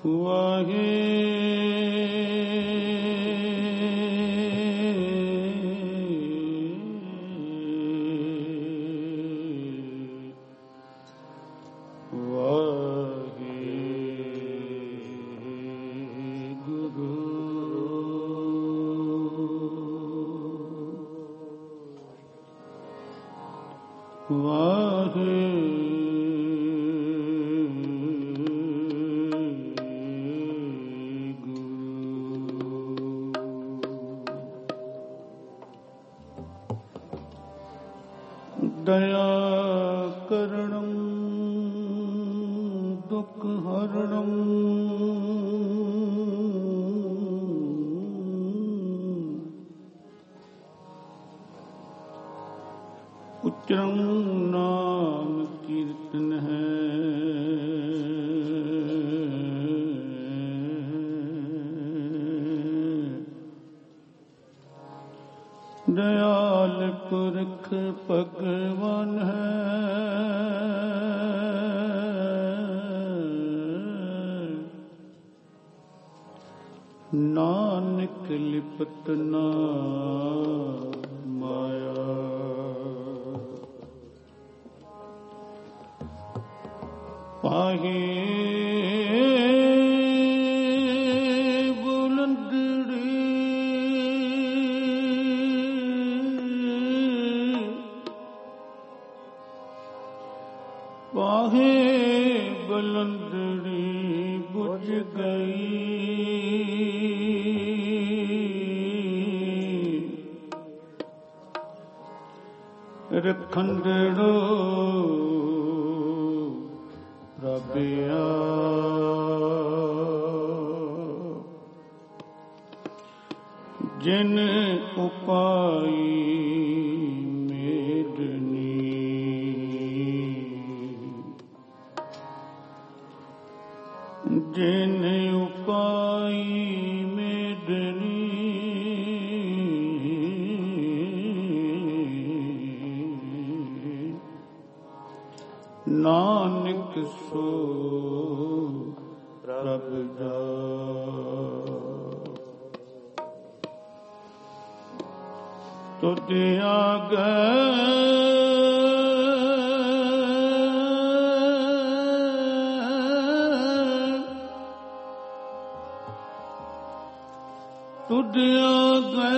ਵਾਹੇ ਦਇਆ ਕਰਣੰ ਦੁਖ ਹਰਣੰ ਉਚਰੰ ਨਾਮ ਕੀਰਤਨ ਹੈ ਦਇਆਲ ਪੁਰਖ ਭਗਵਾਨ ਹੈ ਨਾਨਕ ਲਿਪਤ ਨਾ ਮਾਇਆ ਪਾਹੇ ਵਾਹੇ ਬਲੰਦੜੀ ਬੁਝ ਗਈ ਰਖੰਡੜੋ ਰੱਬਿਆ ਜਿਨ ਉਪਾਈ ਜਿਨ ਉਪਾਈ ਮੇਦਨੀ ਨਾਨਕ ਸੋ ਪ੍ਰਭ ਦਾ ਤੁਧ ਆਗੇ ਤੁਧ ਆਗੇ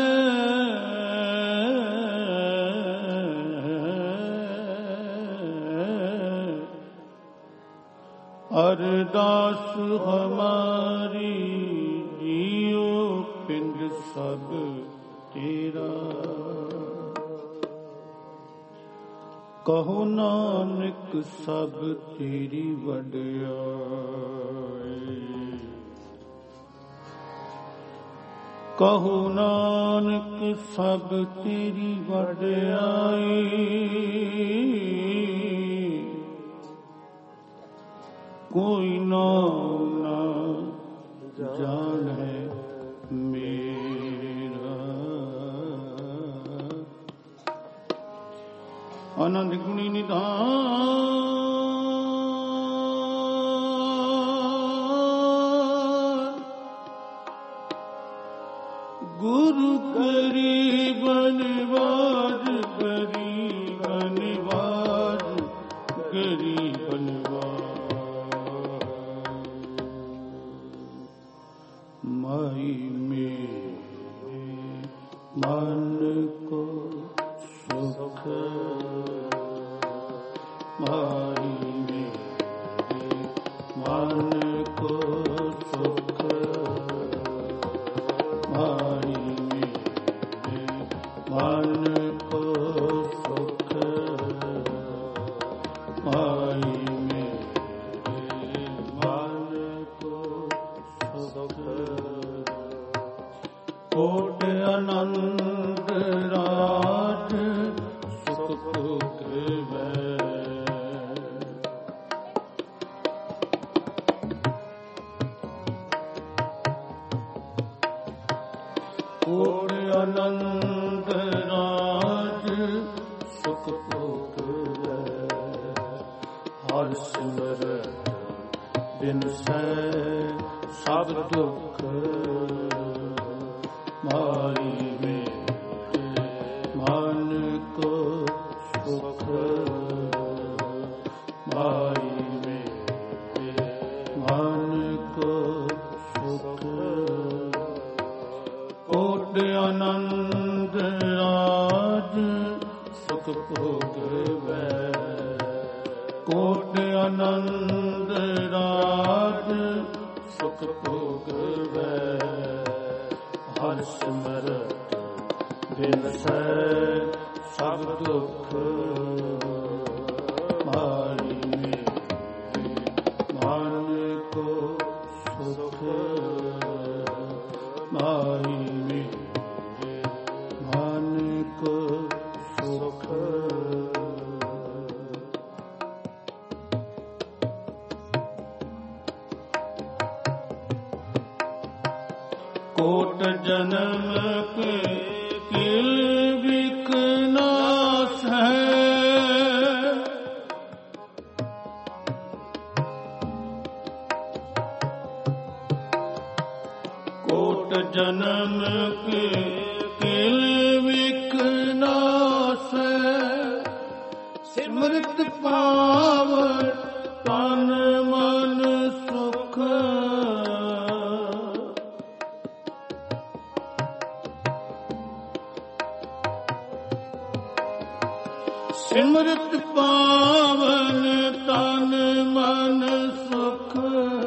ਅਰਦਾਸ ਹਮਾਰੀ ਜੀਉ ਪਿੰਡ ਸਭ ਤੇਰਾ ਕਹੋ ਨਾਨਕ ਸਭ ਤੇਰੀ ਵਡਿਆਈ ਕਹੋ ਨਾਨਕ ਸਭ ਤੇਰੀ ਵਡਿਆਈ ਕੋਈ ਨਾਮ ਨਾ ਜਾਣੈ ਮੇਰਾ ਆਨੰਦ ਗੁਣੀ ਨਿਧਾਨ ਗੁਰੂ ਗਰੀਬ ਨਿਵਾਜ ਗਰੀਬ ਨਿਵਾਜ ਗਰੀਬ ਨਿਵਾਜ ਮਾਈ ਮੇਰੇ ਮਨ ਕੋ ਸੁਖ ਮਾਈ ਮੇਰੇ ਮਨ ਕੋ ਸੁਖ ਮਾਈ ਮੇਰੇ ਮਨ ਕੋ ਸੁਖ ਮਾਈ ਮੇਰੇ ਮਨ ਕੋ ਸੁਖ ਕੋਟ ਆਨੰਦ ਰਾਜ ਸੁਖ ਭੁਗਵੈ ਕੋਟ ਆਨੰਦ ਰਾਜ ਸੁਖ ਭੁਗਵੈ ਹਰਿ ਸਿਮਰਤ ਬਿਨਸੈ ਸਭ ਦੁਖ ਮਾਈ ਮੇਰੇ ਮਨ ਕੋ ਸੁਖ ਮਾਈ ਮੇਰੇ ਮਨ ਕੋ ਸੁਖ ਕੋਟ ਆਨੰਦ ਰਾਜ ਸੁਖ ਭੋਗਵੈ ਕੋਟ ਆਨੰਦ ਰਾਜ ਸੁਖ ਭੋਗਵੈ ਹਰਿ ਸਿਮਰਤ ਬਿਨਸੈ ਸਭ ਦੁਖ ਮਾਈ ਮੇਰੇ ਮਨ ਕੋ ਸੁਖ ਮਾਈ ਮੇਰੇ ਮਨ ਕੋ ਸੁਖ ਕੋਟ ਜਨਮ ਕੇ ਕਿਲ ਵਿਕ ਨਾਸ ਹੈ ਕੋਟ ਜਨਮ ਕੇ ਕਿਲ ਵਿਕ ਨਾਸ ਹੈ ਸਿਮਰਤ ਪਾਵਨ ਤਨ ਮਨ ਸੁਖ ਸਿਮਰਤ ਪਾਵਨ ਤਨ ਮਨ ਸੁਖ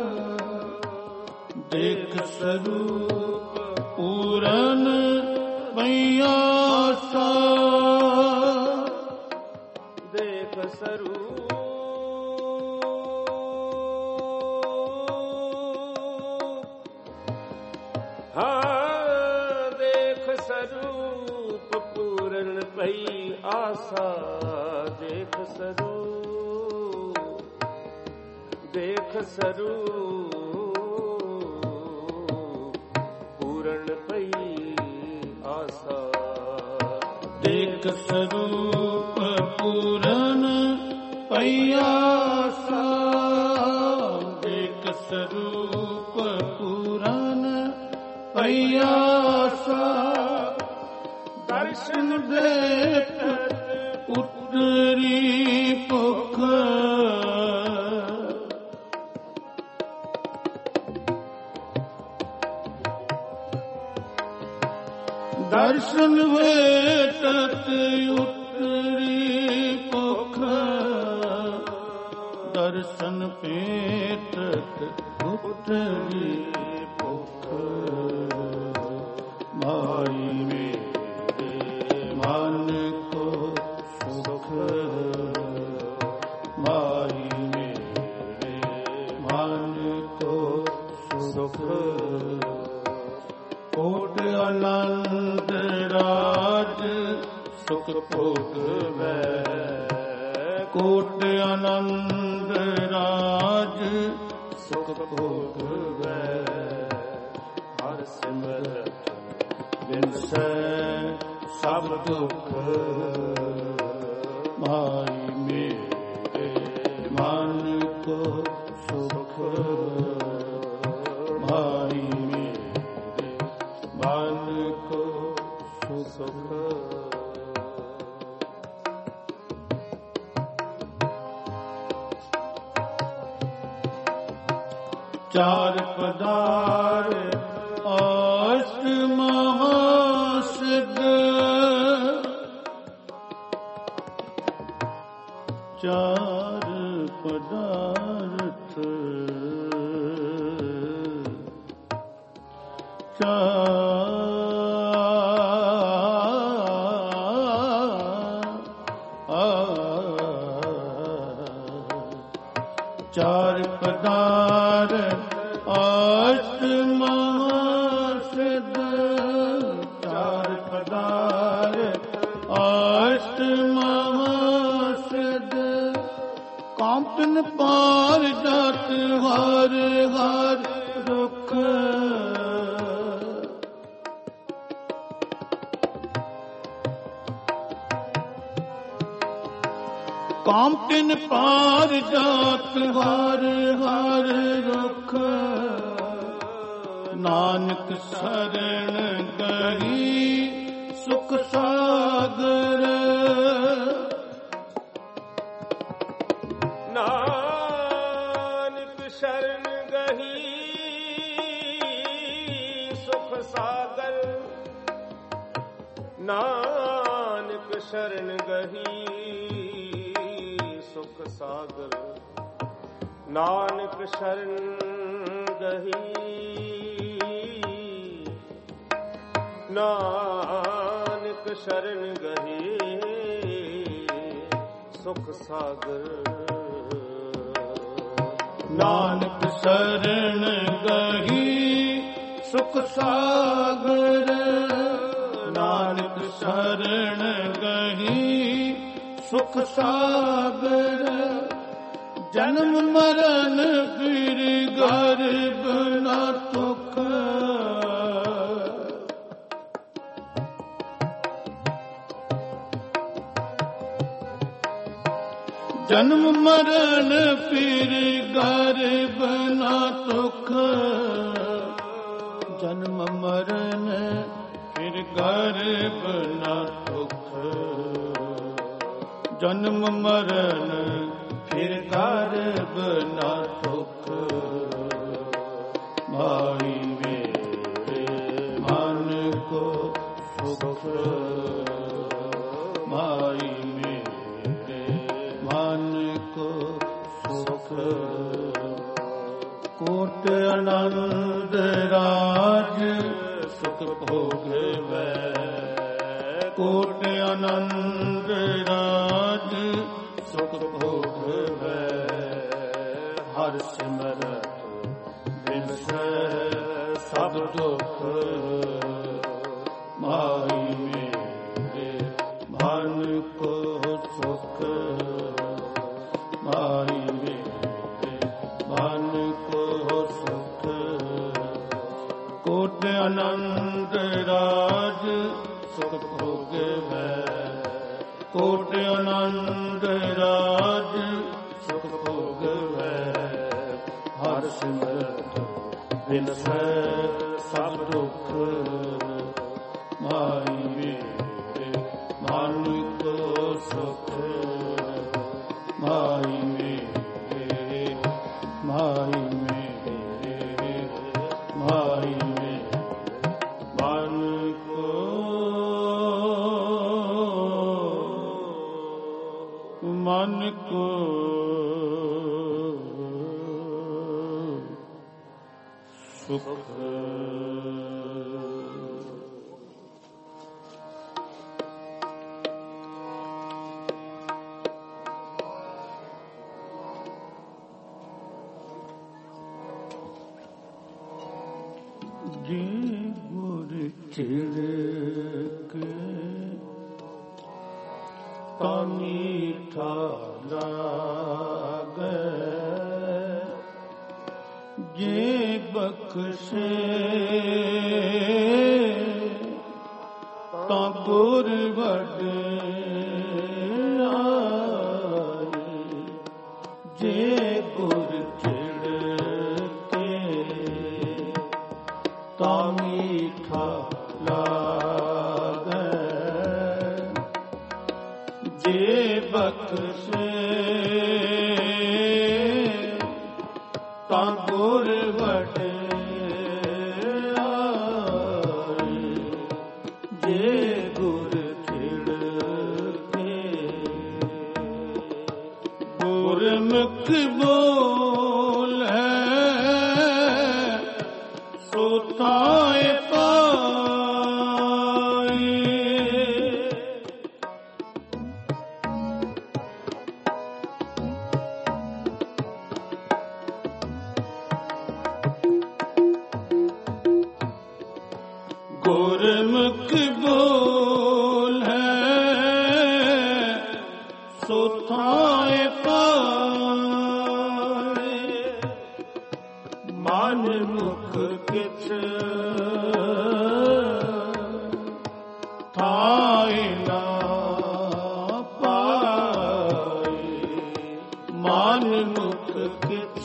ਦੇਖ ਸਰੂਪ ਪੂਰਨ ਪਈਆ ਸਾ ਦੇਖ ਸਰੂਪ ਹਾਂ ਦੇਖ ਸਰੂਪ ਪੂਰਨ ਪਈ ਆਸਾ ਦੇਖ ਸਰੂਪ ਦੇਖ ਸਰੂਪ ਪੂਰਨ ਪਈ ਆਸਾ ਦੇਖ ਸਰੂਪ ਪੂਰਨ ਪਈ ਆਸਾ ਦੇਖ ਸਰੂਪ ਪੂਰਨ ਪਈ ਆਸਾ ਦਰਸ਼ਨ ਦੇਖ ਉਤਰੀ ਭੁਖ ਦਰਸ਼ਨ ਵੇਟਤ ਉਤਰੀ ਭੁਖ ਦਰਸ਼ਨ ਭੇਟਤ ਉਤਰੀ ਭੁਖ ਮਾਈ ਮੇਰੇ ਮਨ ਕੋ ਸੁਖ ਮਾਈ ਮੇਰੇ ਮਨ ਕੋ ਸੁਖ ਕੋਟ ਆਨੰਦ ਰਾਜ ਸੁਖ ਭੋਗਵੈ ਕੋਟ ਆਨੰਦ ਰਾਜ ਸੁਖ ਭੋਗਵੈ ਹਰਿ ਸਿਮਰਤ ਬਿਨਸੈ ਸਭ ਦੁਖ ਮਾਈ ਮੇਰੇ ਮਨ ਕੋ ਸੁਖ ਮਾਈ ਮੇਰੇ ਮਨ ਕੋ ਸੁਖ ਚਾਰ ਪਦਾਰ ਅਸ਼ਟ ਮਹਾਸਿਧ ਚਾਰ ਪਦਾਰਥ ਚਾਰ ਪਦਾਰ ਅਸ਼ਟ ਮਹਾਸਿਧ ਚਾਰ ਪਦਾਰ ਅਸ਼ਟ ਮਹਾਸਿਧ ਕਾਮਤਨ ਪਾਰ ਜਾਤ ਹਰ ਹਰ ਦੁਖ ਕਾਮਤਨ ਪਾਰ ਜਾਤ ਹਰ ਹਰ ਹਰ ਰੁਖ ਨਾਨਕ ਸਰਣ ਗਹੀ ਸੁਖ ਸਾਗਰ ਨਾਨਕ ਸ਼ਰਨ ਗਹੀ ਸੁਖ ਸਾਗਰ ਨਾਨਕ ਸ਼ਰਨ ਗਹੀ ਸੁਖ ਸਾਗਰ ਨਾਨਕ ਸ਼ਰਨ ਗਹੀ ਨਾਨਕ ਸ਼ਰਨ ਗਹੀ ਸੁਖ ਸਾਗਰ ਨਾਨਕ ਸ਼ਰਨ ਗਹੀ ਸੁਖ ਸਾਗਰ ਨਾਨਕ ਸ਼ਰਨ ਗਹੀ ਸੁਖ ਸਾਗਰ ਜਨਮ ਮਰਨ ਫਿਰ ਗਰਭ ਨ ਤੁਖ ਜਨਮ ਮਰਨ ਫਿਰ ਗਰਭ ਨ ਤੁਖ ਜਨਮ ਮਰਨ ਫਿਰ ਗਰਭ ਨ ਤੁਖ ਜਨਮ ਮਰਨ ਫਿਰ ਗਰਭ ਨ ਤੁਖ ਭਾਈ ਮੇਰੇ ਮਨ ਕੋ ਸੁਖ ਭਾਈ ਮੇਰੇ ਮਨ ਕੋ ਸੁਖ ਕੋਟ ਆਨੰਦ ਰਾਜ ਸੁਖ ਭੋਗਵੈ ਕੋਟ ਆਨੰਦ ਰਾਜ ਸੁਖ ਭੋਗਵੈ ਹਰ ਸਿਮਰਤ ਬਿਨਸੈ ਸਭ ਦੁਖ ਮਾਈ ਮੇਰੇ ਮਨ ਕੋ ਸੁਖ ਮਾਈ ਮੇਰੇ ਮਨ ਕੋ ਸੁਖ ਕੋਟ ਆਨੰਦ ਰਾਜ ਸੁਖ ਭੋਗਵੈ ਕੋਟ ਆਨੰਦ ਰਾਜ ਸੁਖ ਭੋਗਵੈ ਹਰ ਸਿਮਰਤ ਬਿਨਸੈ ਸਭ ਦੁਖ ਮਾਈ ਮੇਰੇ ਮਨ ਕੋ ਸੁਖ ਮਾਈ ਮੇਰੇ ਮਾਈ ਮੇਰੇ ਮਾਈ ਮੇਰੇ ਮਨ ਕੋ ਮਨ ਕੋ ਸੁਖ ਜੀ ਗੁਰ ਚਿੜਕ ਤਾ ਮੀਠਾ ਲਾਗੈ ਜੇ ਬਖਸ਼ੇ ਤਾ ਗੁਰ ਵਡਿਆਈ ਜੇ ਗੁਰ ਚਿੜਕੇ ਤਾ ਮੀਠਾ ਲਾਗੈ ਜੇ ਬਖਸ਼ੇ ਤਾ ਗੁਰ ਵਡਿਆਈ ਜੇ ਗੁਰ ਛਿੜਕੇ ਗੁਰਮੁਖ ਬੋਲੇ ਸੋ ਤਾਏ ਪਾਏ ਗੁਰਮੁਖ ਬੋਲ ਹੈ ਸੋ ਥਾਏ ਪਾਏ ਮਨ ਮੁਖ ਕਿਛ ਥਾਏ ਨਾ ਪਾਏ ਮਨ ਮੁਖ किछ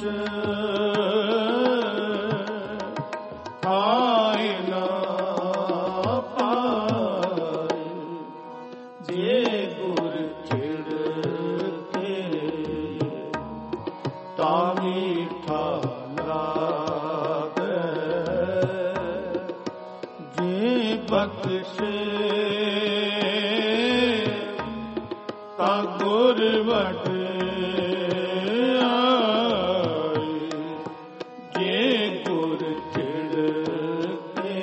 थाय ना पाए। जे गुर छिड़के ता मीठा लागे। जे बख्शे ता गुर वਡਿਆਈ। ਜੇ ਗੁਰ ਛਿੜਕੇ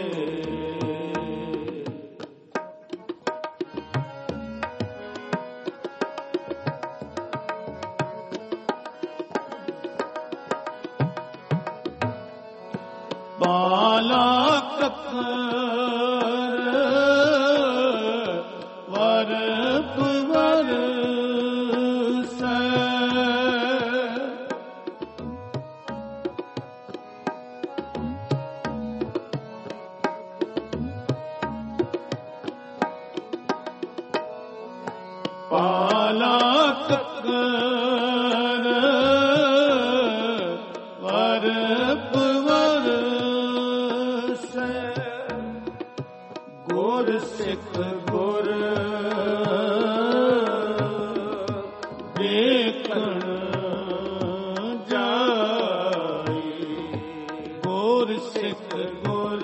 ਬਾਲਾ ਕੱਕਰ ਵਰ ਪੁਵਰ ਪਾਲਾ ਕੱਕਰ ਵਰ ਪੁਵਰ ਸੇ। ਗੁਰ ਸਿੱਖ ਗੁਰ ਦੇਖਣ ਜਾਈ। ਗੁਰ ਸਿੱਖ ਗੁਰ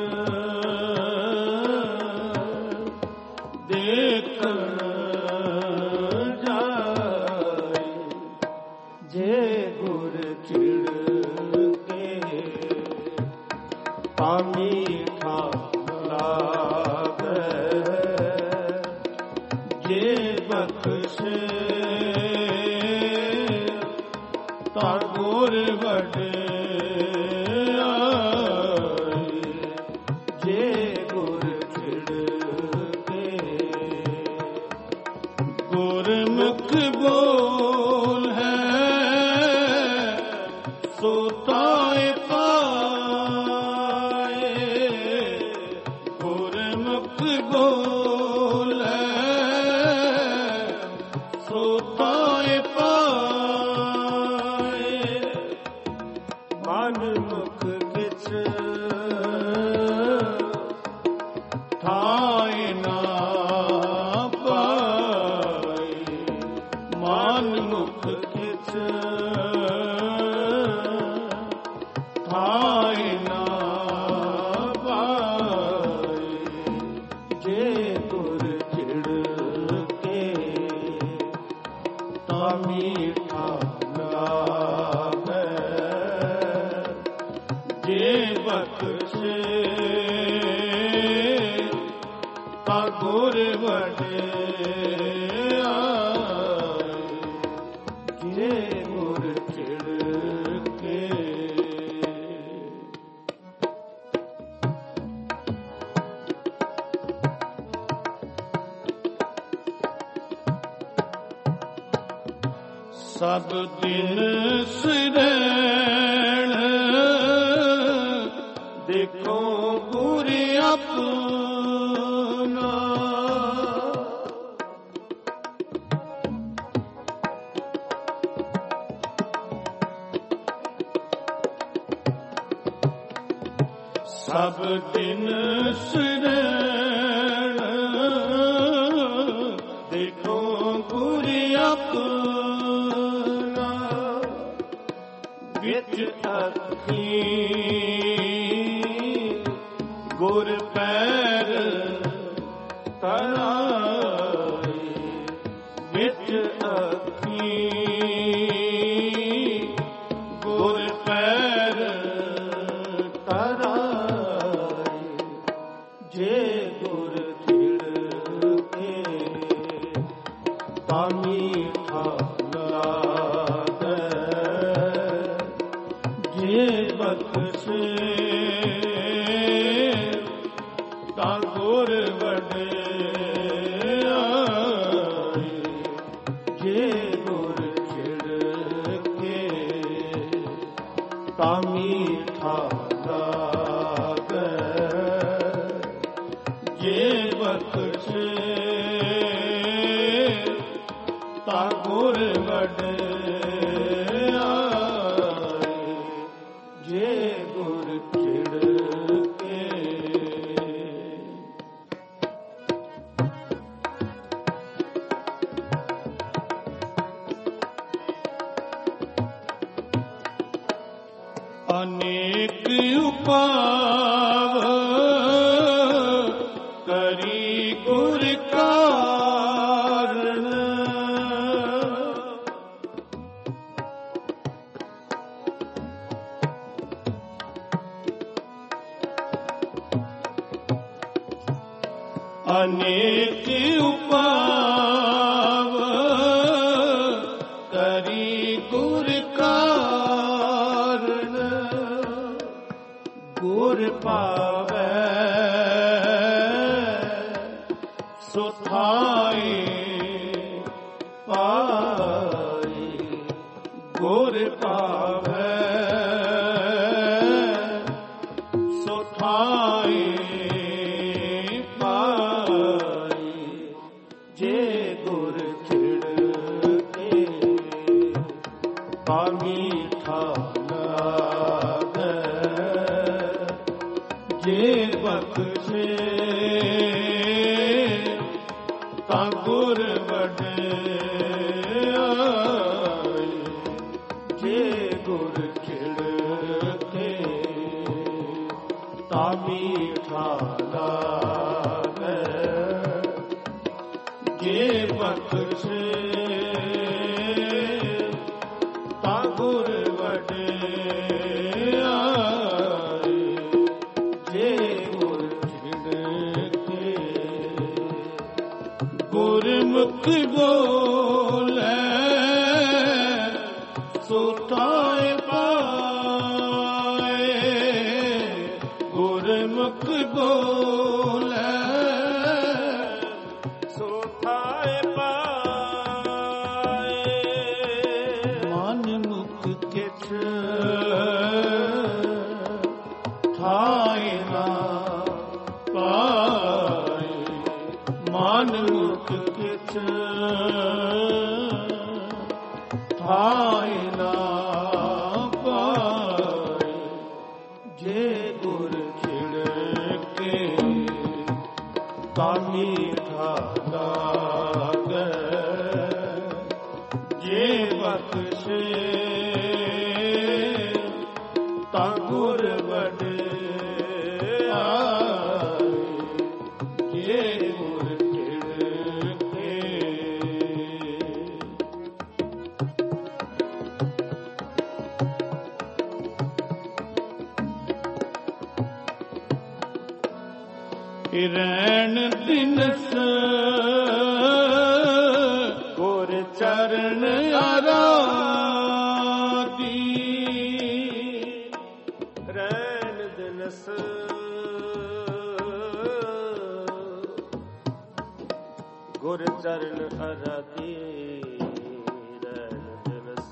ਦੇਖਣ ਜੇ ਗੁਰ ਛਿੜਕੇ ਤਾ ਮੀਠਾ ਲਾਗੇ। ਜੇ ਬਖਸ਼ੇ ਤਾ ਗੁਰ ਵਡਿਆਈ। ਜੇ ਗੁਰ ਛਿੜਕੇ ਗੁਰਮੁਖ ਬੋਲ ਸੋ ਤਾਏ ਪਾਏ। ਗੁਰਮੁਖ ਬੋਲੇ ਸੋ ਤਾਏ ਪਾਏ। ਮਨ ਮੁਖ ਕਿਛ ਥਾਏ ਨਾ ਪਾਏ। ਮਨ ਮੁਖ ਕਿਛ ਥਾਏ ਨਾ ਪਾਏ। ਜੇ ਗੁਰ ਛਿੜਕੇ ਤਾ ਮੀਠਾ ਲਾਗੇ। ਜੇ ਬਖਸ਼ੇ ਤਾ ਗੁਰ ਵਡਿਆਈ। ਜੇ ਗੁਰ ਛਿੜਕੇ ਸਭ ਦਿਨ ਸਿਰੈਣ ਦੇਖੋ ਗੁਰ ਆਪਣਾ। ਸਭ ਦਿਨ ਸਿਰੈਣ ਦੇਖੋ ਗੁਰ ਆਪਣਾ। ਵਿੱਚ ਅੱਖੀ ਗੁਰ ਪੈਰ ਤਰਾਈ। ਵਿੱਚ ਅੱਖੀ ਗੁਰ ਪੈਰ ਤਰਾਈ। ਜੇ ਗੁਰ ਛਿੜਕੇ ਤਾ ਮੀਠਾ ਲਾਗੇ। ਜੇ ਬਖਸ਼ੇ ਤਾ ਗੁਰ ਵਡਿਆਈ। ਜੇ ਗੁਰ ਛਿੜਕੇ ਤਾ ਮੀਠਾ ਲਾਗੇ। ਜੇ ਬਖਸ਼ੇ ਤਾ ਗੁਰ ਵਡਿਆਈ। ਅਨੇਕ ਉਪਾਵ ਕਰੀ ਗੁਰ ਕਾਰਨ। ਅਨੇਕ ਉਪਾਵ ਕਰੀ ਗੁਰ ਕਾਰਨ। ਗੁਰ ਪਾਵੈ ਸੋ ਥਾਇ ਪਾਈ। ਗੁਰ ਪਾਵੈ ਸੋ ਥਾਇ ਮੀਠਾ ਲਾਗੈ। ਜੇ ਬਖਸ਼ੇ ਤਾਂ ਗੁਰ ਵਡਿਆਈ। ਜੇ ਗੁਰ ਖਿੜਕੇ ਤਾਂ ਮੀਠਾ ਲਾਗੈ। ਜੇ ਬਖਸ਼ੇ ਗੁਰ ਵਡਿਆਈ। ਜੇ ਗੁਰ ਖਿੜਕੇ ਗੁਰਮੁਖ ਬੋਲੇ ਸੋ ਥਾਇ ਪਾਏ। ਗੁਰਮੁਖ ਬੋਲੇ ਸੋ ਥਾਇ ਪਾਏ। ਮਨ ਕਿਛ ਥਾਇ ਨਾ ਪਾਏ। ਮਨ ਮੁਖ ਕਿਛ ਥਾਇ ਨਾ ਪਾਏ। ਜੇ ਗੁਰ ਖਿੜਕੇ ਤਾਂ ਮੀਠਾ ਲਾਗੈ। ਜੇ ਬਖਸ਼ੇ ਤਾਂ ਗੁਰ ਵਡਿਆਈ। ਜੇ ਗੁਰ ਖਿੜਕੇ ਰਹਿਣ ਦਿਨਸ ਗੁਰ ਚਰਨ ਆਰਾਧੀ। ਰਹਿਣ ਦਿਨਸ ਗੁਰ ਚਰਨ ਆਰਾਧੀ। ਰਹਿਣ ਦਿਨਸ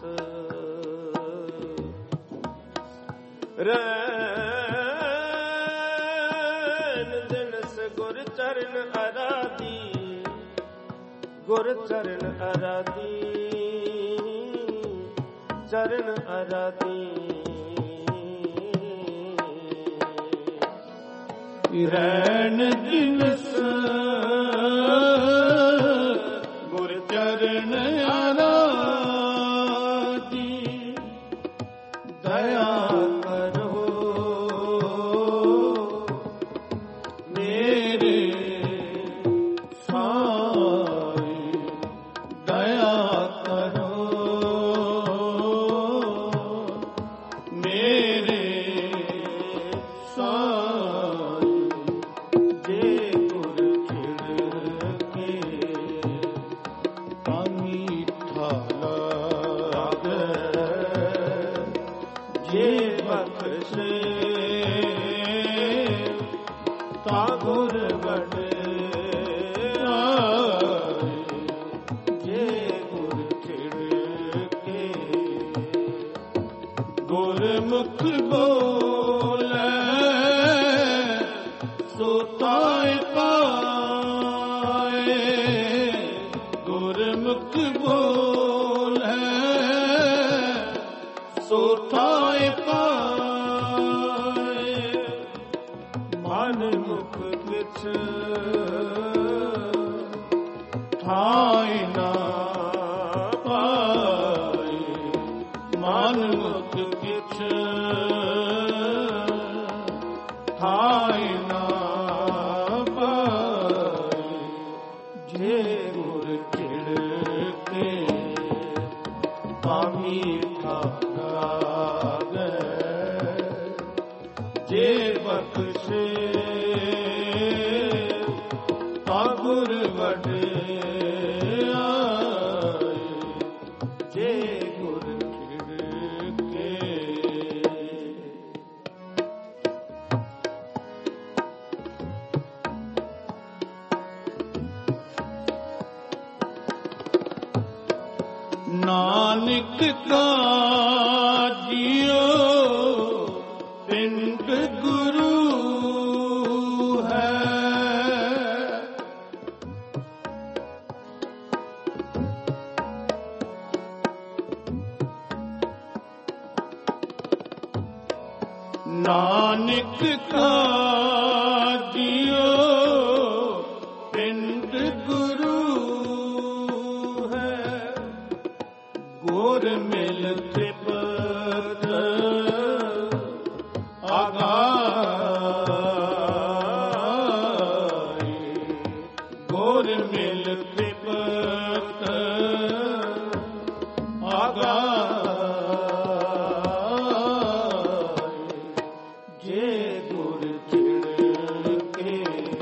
ਗੁਰ ਚਰਨ ਆਰਾਧੀ। ਗੁਰ ਚਰਨ ਆਰਾਧੀ। ਚਰਨ ਆਰਾਧੀ। ਰਹਿਣ ਦਿਨਸ ਗੁਰ ਚਰਨ ਆਰਾਧੀ। ਦਇਆ ਕਰੋ ਮੇਰੇ ਸਾਈ। ਦਇਆ ਕਰੋ ਮੇਰੇ ਸਾਈ। ਜੇ ਗੁਰ ਖਿੜਕੇ ਤਾਂ ਮੀਠਾ ਲਾਗੈ। ਜੇ ਬਖਸ਼ੇ ਤਾਂ ਗੁਰ ਵਡਿਆਈ। ਜੇ ਗੁਰ ਖਿੜਕੇ ਗੁਰਮੁਖ ਬੋਲੇ ਸੋ ਥਾਇ ਪਾਏ। ਗੁਰਮੁਖ ਬੋਲੇ ਸੋ ਥਾਇ ਪਾਏ। ਮਨ ਮੁਖ ਕਿਛ ਥਾਇ ਨਾ ਪਾਏ। ਮਨ ਮਨ ਮੁਖ ਕਿਛ ਥਾਇ ਨਾ ਪਾਏ। ਜੇ ਗੁਰ ਚਿੜ ਕੇ ਤਾ ਮੀਠਾ ਲਾਗੈ। ਜੇ ਬਖਸ਼ੇ ਤਾ ਗੁਰ ਵਡਿਆਈ। ਜੇ ਗੁਰ ਚਿੜ ਕੇ ਨਾਨਕ ਕਾਜਿਓ ਪਿੰਡ ਗੁਰੂ ਹੈ। ਨਾਨਕ ਕਾਜਿਓ ਪਿੰਡ ਗੁਰੂ ਹੈ। ਗੁਰ ਮਿਲ ਤ੍ਰਿਪਤ ਆਗਾਈ। ਗੁਰ ਮਿਲ ਤ੍ਰਿਪਤ ਆਗਾਈ। ਜੇ ਗੁਰ ਚਿੜ ਕੇ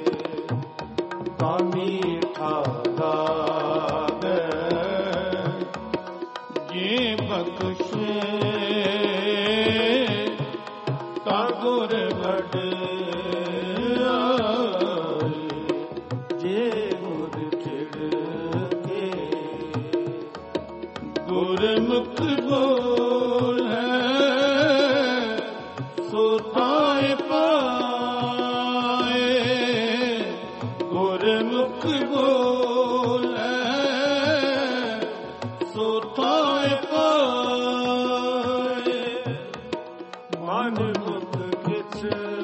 ਤਾ ਮੀਠਾ ਲਾਗੈ। ਜੇ ਬਖਸ਼ੇ ਤਾ ਗੁਰ ਵਡਿਆਈ। ਜੇ ਗੁਰ ਚਿੜ ਕੇ ਗੁਰਮੁਖ ਬੋਲੈ ਸੋ ਥਾਇ ਪਾਏ। ਗੁਰਮੁਖ ਬੋਲੈ ਸੋ ਥਾਇ ਪਾਏ। ਮਨ ਮੁਖ ਕਿਛ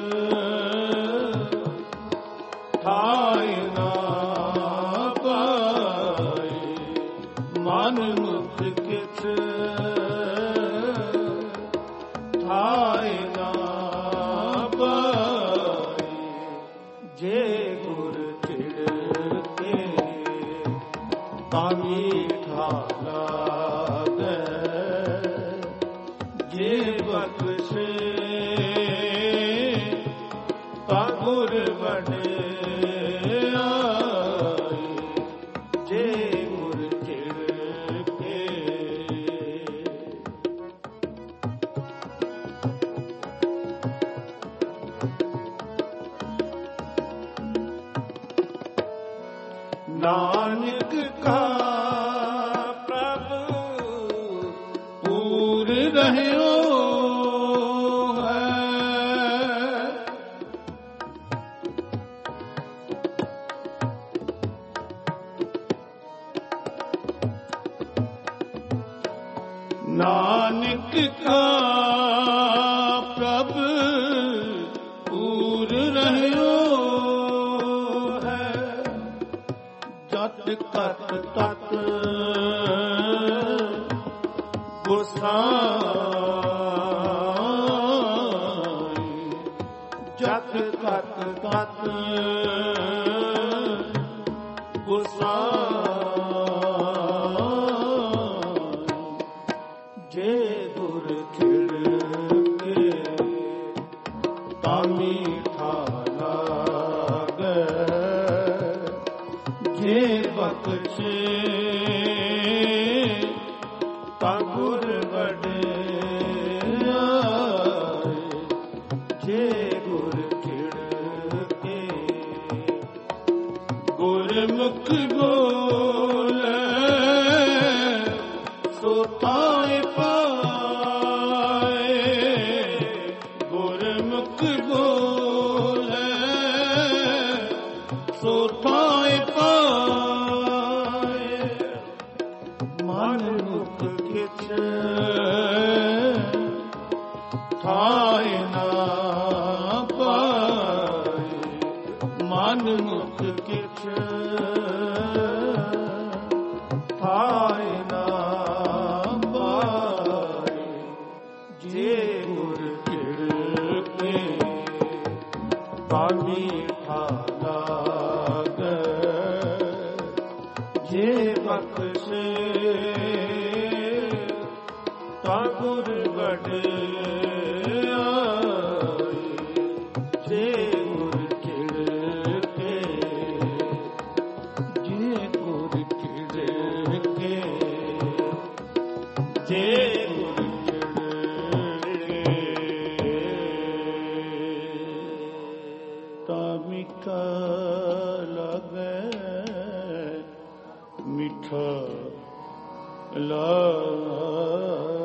ਥਾਇ ਨਾ ਪਾਏ। ਮਨ ਮੁਖ ਕਿਛ ਥਾਇ ਨਾ ਪਾਏ। ਜੇ ਗੁਰ ਚਿੜ ਕੇ ਤਾ ਮੀਠਾ ਲਾਗੈ। ਜੇ ਬਖਸ਼ੇ ਤਾ ਗੁਰ ਵਡਿਆਈ। ਜੇ ਗੁਰ ਚਿੜ ਕੇ ਨਾਨਕ ਕਾ ਪ੍ਰਭ ਪੂਰ ਰਹਿਓ ਹੈ। ਨਾਨਕ ਕਾ ਪ੍ਰਭ ਪੂਰ ਰਹਿਓ ਹੈ। ਜਤ ਕਤ ਤਤ ਗੁਸਾਈ। ਜਤ ਕਤ ਤਤ ਗੁਸਾਈ। ਜੇ ਗੁਰ ਚਿੜ ਕੇ ਤਾ ਮੀਠਾ ਲਾਗੈ। ਜੇ ਬਖਸ਼ੇ ਤਾ ਗੁਰ ਵਡਿਆਈ। ਜੇ ਗੁਰ ਚਿੜ ਕੇ ਗੁਰਮੁਖ ਬੋਲੈ ਸੋ ਥਾਇ ਪਾਏ। ਗੁਰਮੁਖ ਬੋਲੈ ਸੋ ਥਾਇ ਪਾਏ। ਮਨ ਮੁਖ ਕਿਛ ਥਾਇ ਨਾ ਪਾਏ। ਮਨ ਮੁਖ ਕਿਛ ਥਾਇ ਨਾ ਪਾਏ। ਜੇ ਗੁਰ ਖਿੜ ਕੇ ਮੀਠਾ ਲਾਗੈ, ਜੇ ਬਖਸ਼ੇ ਤਾ ਗੁਰ ਵਡਿਆਈ, ਜੇ ਗੁਰ ਖਿੜ ਕੇ, ਜੇ ਗੁਰ ਖਿੜ ਕੇ, ਜੇ ਮਿੱਠਾ ਲਾਗੈ, ਮਿੱਠਾ ਲਾਗੈ।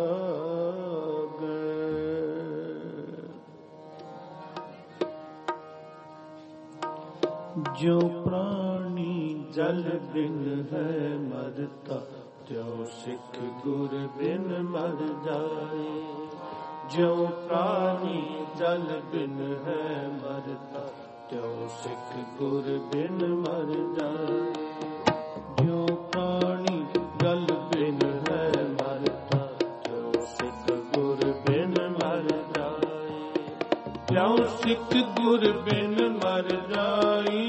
ਜੋ ਪ੍ਰਾਣੀ ਜਲ ਬਿਨ ਹੈ ਮਰਤਾ, ਤਿਉ ਸਿੱਖ ਗੁਰ ਬਿਨ ਮਰ ਜਾਏ। ਜੋ ਪ੍ਰਾਣੀ ਜਲ ਬਿਨ ਹੈ ਮਰਤਾ, ਤਿਉ ਸਿੱਖ ਗੁਰ ਬਿਨ ਮਰ ਜਾਏ। ਜੋ ਪ੍ਰਾਣੀ ਜਲ ਬਿਨ ਹੈ ਮਰਤਾ, ਤਿਉ ਸਿੱਖ ਗੁਰ ਬਿਨ ਮਰ ਜਾਏ। ਤਿਉ ਸਿੱਖ ਗੁਰ ਬਿਨ ਮਰ ਜਾਈ,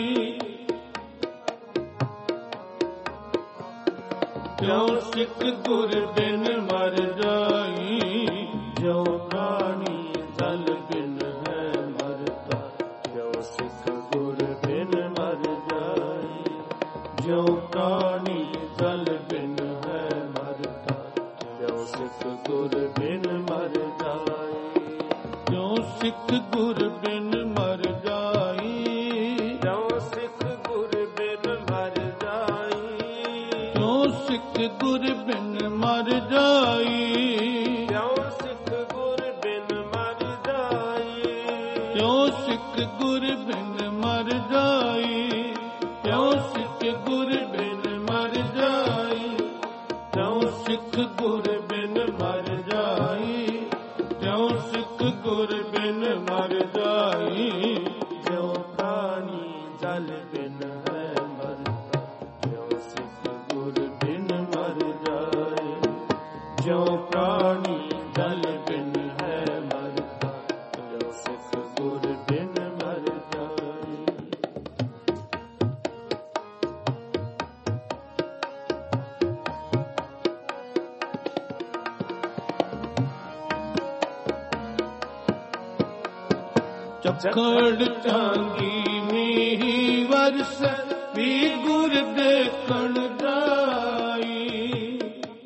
ਤਿਉ ਸਿੱਖ ਗੁਰ ਬਿਨ ਮਰ ਜਾਈ। ਜੋ ਪ੍ਰਾਣੀ ਜਲ ਬਿਨ ਹੈ ਮਰਤਾ, ਤਿਉ ਸਿੱਖ ਗੁਰ ਬਿਨ ਮਰ ਜਾਈ। ਜੋ ਪ੍ਰਾਣੀ ਜਲ ਬਿਨ ਹੈ ਮਰਤਾ, ਤਿਉ ਸਿੱਖ ਗੁਰ ਬਿਨ ਮਰ ਜਾਈ। ਜੋ ਸਿੱਖ ਗੁਰ ਬਿਨ ਮਰ ਜਾਈ, ਜੋ ਸਿੱਖ ਗੁਰ ਬਿਨ ਮਰ ਜਾਈ। ਜੋ ਸਿੱਖ ਗੁਰ ਬਿਨ ਮਰ ਜਾਈ, ਜੋ ਸਿੱਖ ਗੁਰ ਬਿਨ ਮਰ ਜਾਈ। ਜੋ ਸਿੱਖ ਗੁਰ ਬਿਨ ਮਰ ਜਾਈ, ਜੋ ਸਿੱਖ ਗੁਰ ਬਿਨ ਮਰ ਜਾਈ। ਜੋ ਸਿੱਖ ਗੁਰ ਬਿਨ ਮਰ ਜਾਈ, ਜੋ ਸਿੱਖ ਗੁਰ ਬਿਨ ਮਰ ਜਾਈ। ਜੋ ਪ੍ਰਾਣੀ ਜਲ ਬਿਨ ਹੈ ਮਰਤਾ, ਜੋ ਸਿੱਖ ਗੁਰ ਬਿਨ ਮਰ ਜਾਏ। ਜੋ ਪ੍ਰਾਣੀ ਜਲ ਬਿਨ ਹੈ ਮਰਤਾ, ਜੋ ਸਿੱਖ ਗੁਰ ਬਿਨ ਮਰ ਜਾਏ। ਚਖੜ ਚਾਂਗੀ ਮੀਂਹ ਵਰਸ ਵੀ ਗੁਰ ਦੇਖਣ ਜਾਈ।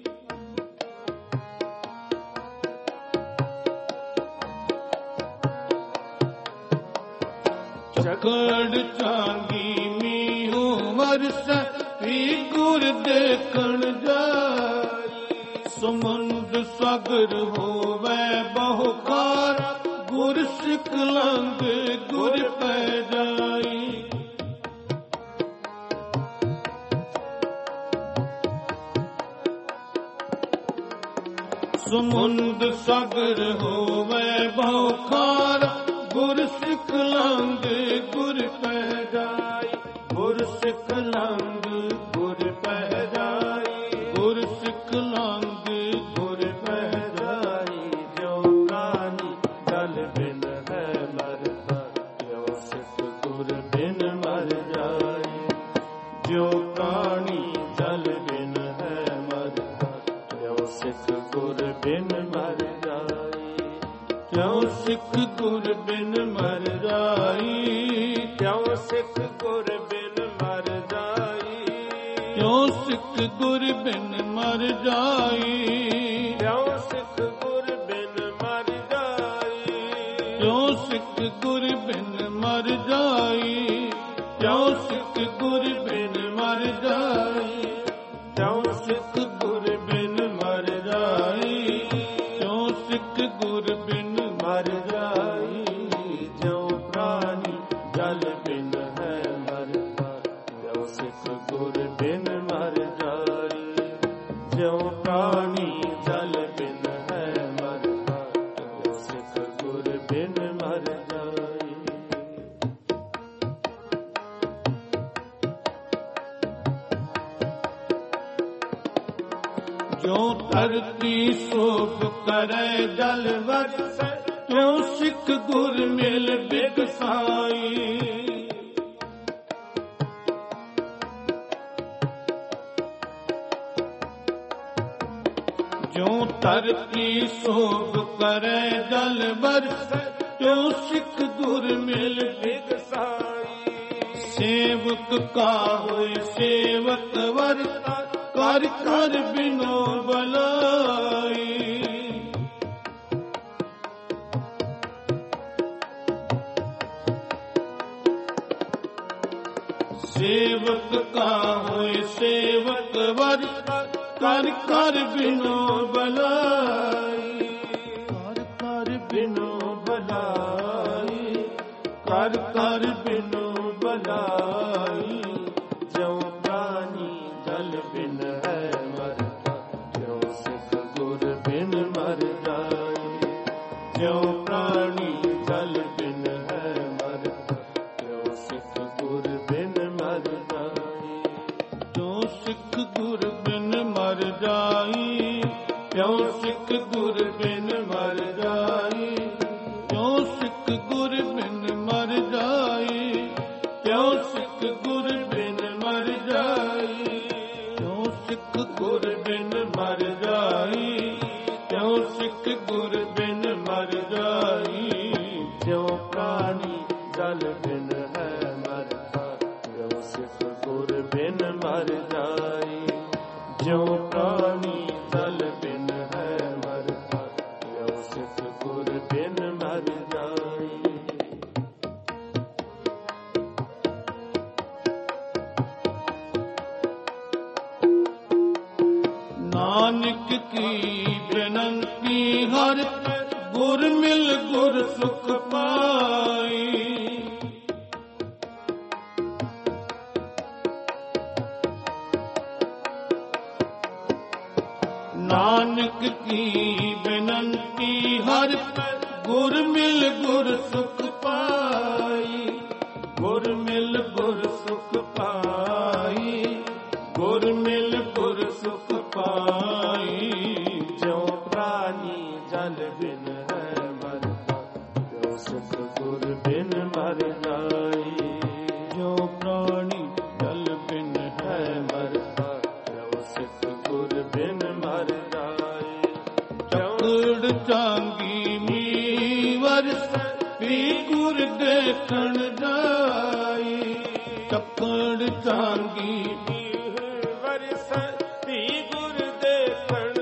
ਚਖੜ ਚਾਂਗੀ ਮੀਂਹ ਵਰਸ ਵੀ ਗੁਰ ਦੇਖਣ ਜਾਈ। ਸਮੁੰਦ ਸਾਗਰ ਹੋਵੇ ਬਹੁਕਾਰ, ਗੁਰ ਸਿੱਖ ਲੰਘ ਗੁਰ ਪੈ ਜਾਈ। ਸਮੁੰਦ ਸਾਗਰ ਹੋਵੇ ਬਹੁਕਾਰ, ਗੁਰ ਸਿੱਖ ਲੰਘ ਗੁਰ ਪੈ ਜਾਈ। ਗੁਰ ਸਿੱਖ ਲੰਘ ਗੁਰ ਪੈ ਜਾਈ। ਗੁਰ ਸਿੱਖ ਲੰਘ ਗੁਰ ਪੈ ਜਾਈ। ਜੋ ਪ੍ਰਾਣੀ ਜਲ ਬਿਨ ਹੈ ਮਰਤਾ, ਜੋ ਸਿੱਖ ਗੁਰ ਬਿਨ ਮਰ ਜਾਈ। ਜੋ ਪ੍ਰਾਣੀ ਜਲ ਬਿਨ ਹੈ ਮਰਤਾ, ਜੋ ਸਿੱਖ ਗੁਰ ਬਿਨ ਮਰ ਜਾਈ। ਜੋ ਸਿੱਖ ਗੁਰ ਬਿਨ ਮਰ ਜਾਈ। ਜੋ ਸਿੱਖ ਗੁਰ ਬਿਨ ਮਰ ਜਾਈ। ਜੋ ਸਿੱਖ ਗੁਰ ਬਿਨ ਮਰ ਜਾਈ। ਜੋ ਸਿੱਖ ਗੁਰ ਬਿਨ ਮਰ ਜਾਈ। ਜੋ ਸਿੱਖ ਗੁਰ ਬਿਨ ਮਰ ਜਾਈ। ਜੋ ਸਿੱਖ ਗੁਰ ਬਿਨ ਮਰ ਜਾਈ। ਜੋ ਸਿੱਖ ਗੁਰ ਬਿਨ ਮਰ ਜਾਈ। ਜੋ ਸਿੱਖ ਗੁਰ ਬਿਨ ਮਰ ਜਾਈ। ਜੋ ਪ੍ਰਾਣੀ ਜਲ ਬਿਨ ਹੈ ਮਰਤਾ, ਜੋ ਸਿੱਖ ਗੁਰ ਬਿਨ ਮਰ ਜਾਈ। ਜੋ ਪ੍ਰਾਣੀ ਜਲ ਬਿਨ ਹੈ ਮਰਤਾ, ਜੋ ਸਿੱਖ ਗੁਰ ਬਿਨ ਮਰ ਜਾਈ। ਜੋ ਧਰਤੀ ਸੋਭ ਕਰੈ ਜਲ ਵਰਸੈ ਤਿਉ ਸਿੱਖ ਗੁਰ ਮਿਲ ਬਿਗਸਾਈ। ਜਿਉ ਧਰਤੀ ਸੋਭ ਕਰੈ ਜਲ ਵਰਸੈ ਤਿਉ ਸਿੱਖ ਗੁਰ ਮਿਲ ਬਿਗਸਾਈ। ਸੇਵਕ ਕਾ ਹੋਇ ਸੇਵਕ ਵਰਤਾ ਕਰ ਕਰ ਬਿਨੋ ਬਲਾਈ। ਸੇਵਕ ਕਾ ਹੋਇ ਸੇਵਕ ਵਰਤਾ ਕਰ ਕਰ ਬਿਨੋ ਬਲਾਈ। ਕਰ ਕਰ ਬਿਨੋ ਬਲਾਈ, ਕਰ ਕਰ ਬਿਨੋ ਬਲਾਈ। ਜਿਉ ਪ੍ਰਾਨੀ ਜਲ ਬਿਨ ਹੈ ਮਰਦਾ ਤਿਉ ਸਿੱਖ ਗੁਰ ਬਿਨ ਮਰ ਜਾਈ। ਜਿਉ ਪ੍ਰਾਨੀ ਜਲ ਬਿਨ ਹੈ ਮਰਦਾ ਤਿਉ ਸਿੱਖ ਗੁਰ ਬਿਨ ਮਰ ਜਾਈ। ਜੋ ਸਿੱਖ ਗੁਰ ਬਿਨ ਮਰ ਜਾਈ ਤਿਉ ਸਿੱਖ ਗੁਰ ਬਿਨ ਮਰ ਜਾਈ। ਜੋ ਸਿੱਖ ਗੁਰ ਬਿਨ ਮਰ ਜਾਈ ਤਿਉ ਸਿੱਖ ਗੁਰ ਬਿਨ ਮਰ ਜਾਈ। ਜੋ ਸਿੱਖ ਗੁਰ ਬਿਨ ਮਰ ਜਾਈ ਤਿਉ ਸਿੱਖ ਗੁਰ ਬਿਨ ਮਰ ਜਾਈ। ਜਿਉ ਪ੍ਰਾਨੀ ਜਲ ਬਿਨ ਹੈ ਮਰਦਾ ਤਿਉ ਸਿੱਖ ਗੁਰ ਬਿਨ ਮਰ ਜਾਈ। ਜਿਉ ਪ੍ਰਾਨੀ ਜਲ ਬਿਨ ਹੈ ਮਰਦਾ ਤਿਉ ਸਿੱਖ ਗੁਰ ਬਿਨ ਮਰ ਜਾਈ। ਨਾਨਕ ਕੀ ਬੇਨੰਤੀ ਹਰਿ ਗੁਰ ਮਿਲ ਗੁਰ ਸੁਖ ਪਾਈ। ਨਾਨਕ ਕੀ ਬੇਨੰਤੀ ਹਰਿ ਗੁਰ ਮਿਲ ਗੁਰ ਸੁਖ ਪਾਈ। ਗੁਰ ਮਿਲ ਗੁਰ ਸੁਖ ਪਾਈ, ਗੁਰ ਮਿਲ ਗੁਰ ਸੁਖ ਪਾਈ। ਜਿਉ ਪ੍ਰਾਨੀ ਜਲ ਬਿਨ ਹੈ ਮਰਦਾ ਤਿਉ ਸਿੱਖ ਗੁਰ ਬਿਨ ਮਰ ਜਾਈ। ਜਿਉ ਪ੍ਰਾਨੀ ਜਲ ਬਿਨ ਹੈ ਮਰਦਾ ਤਿਉ ਸਿੱਖ ਗੁਰ ਬਿਨ ਮਰ ਜਾਈ। ਚੱਕੜ ਚਾਂਗੀ ਮੀ ਵਰਸੈ ਵੀ ਗੁਰ ਦੇਖਣ ਜਾਈ। ਚੱਕੜ ਚਾਂਗੀ ਵਰਸੈ ਵੀ ਗੁਰ ਦੇਖਣ